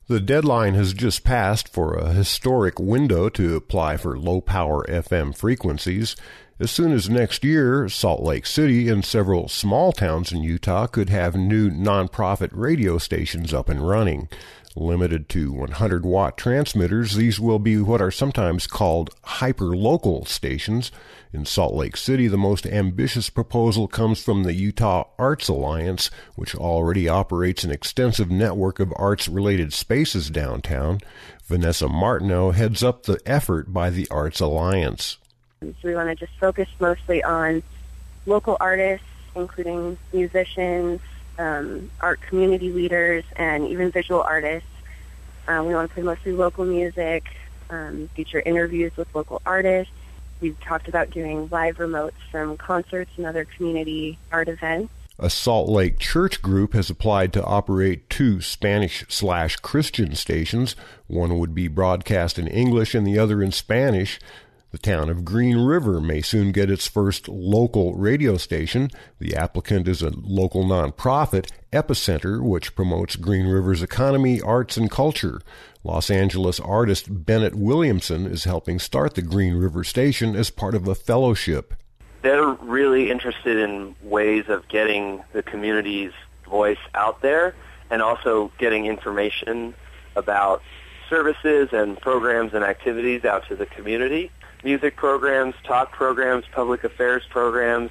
The deadline has just passed for a historic window to apply for low-power FM frequencies. As soon as next year, Salt Lake City and several small towns in Utah could have new nonprofit radio stations up and running. Limited to 100-watt transmitters, these will be what are sometimes called hyper-local stations. In Salt Lake City, the most ambitious proposal comes from the Utah Arts Alliance, which already operates an extensive network of arts-related spaces downtown. Vanessa Martineau heads up the effort by the Arts Alliance. So we want to just focus mostly on local artists, including musicians, art community leaders, and even visual artists. We want to play mostly local music, feature interviews with local artists. We've talked about doing live remotes from concerts and other community art events. A Salt Lake church group has applied to operate 2 Spanish/Christian stations. One would be broadcast in English and the other in Spanish. The town of Green River may soon get its first local radio station. The applicant is a local nonprofit, Epicenter, which promotes Green River's economy, arts, and culture. Los Angeles artist Bennett Williamson is helping start the Green River station as part of a fellowship. They're really interested in ways of getting the community's voice out there and also getting information about services and programs and activities out to the community. Music programs, talk programs, public affairs programs,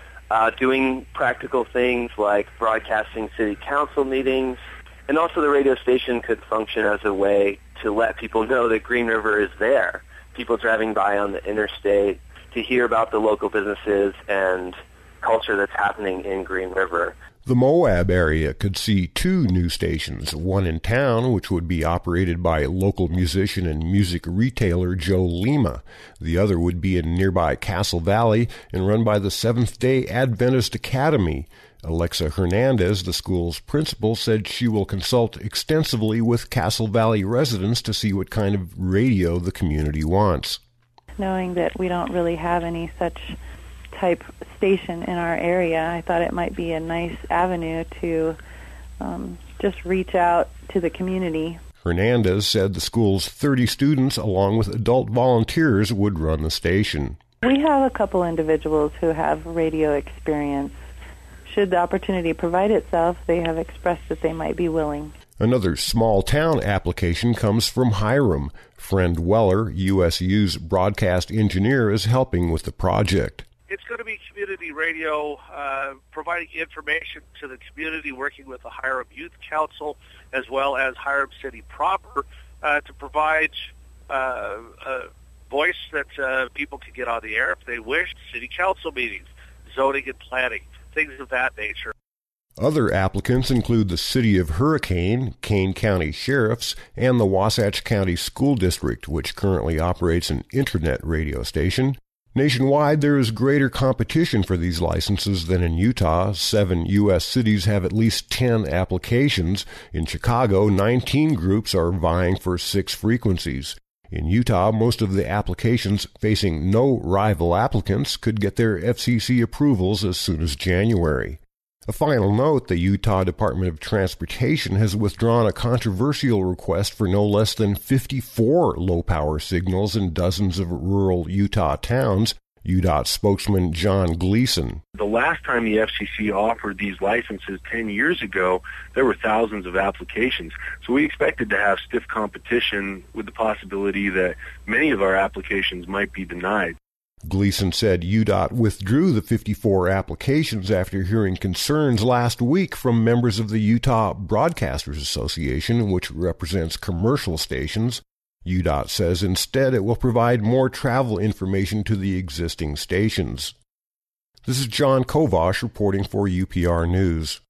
doing practical things like broadcasting city council meetings. And also the radio station could function as a way to let people know that Green River is there. People driving by on the interstate to hear about the local businesses and culture that's happening in Green River. The Moab area could see 2 new stations, one in town, which would be operated by local musician and music retailer Joe Lima. The other would be in nearby Castle Valley and run by the Seventh-day Adventist Academy. Alexa Hernandez, the school's principal, said she will consult extensively with Castle Valley residents to see what kind of radio the community wants. Knowing that we don't really have any such type station in our area, I thought it might be a nice avenue to just reach out to the community. Hernandez said the school's 30 students, along with adult volunteers, would run the station. We have a couple individuals who have radio experience. Should the opportunity provide itself, they have expressed that they might be willing. Another small-town application comes from Hiram. Friend Weller, USU's broadcast engineer, is helping with the project. It's going to be community radio, providing information to the community, working with the Hiram Youth Council as well as Hiram City proper to provide a voice that people can get on the air if they wish. City council meetings, zoning and planning, things of that nature. Other applicants include the City of Hurricane, Kane County Sheriffs, and the Wasatch County School District, which currently operates an internet radio station. Nationwide, there is greater competition for these licenses than in Utah. 7 U.S. cities have at least 10 applications. In Chicago, 19 groups are vying for 6 frequencies. In Utah, most of the applications facing no rival applicants could get their FCC approvals as soon as January. A final note, the Utah Department of Transportation has withdrawn a controversial request for no less than 54 low-power signals in dozens of rural Utah towns. UDOT spokesman John Gleason. The last time the FCC offered these licenses 10 years ago, there were thousands of applications. So we expected to have stiff competition with the possibility that many of our applications might be denied. Gleason said UDOT withdrew the 54 applications after hearing concerns last week from members of the Utah Broadcasters Association, which represents commercial stations. UDOT says instead it will provide more travel information to the existing stations. This is John Kovash reporting for UPR News.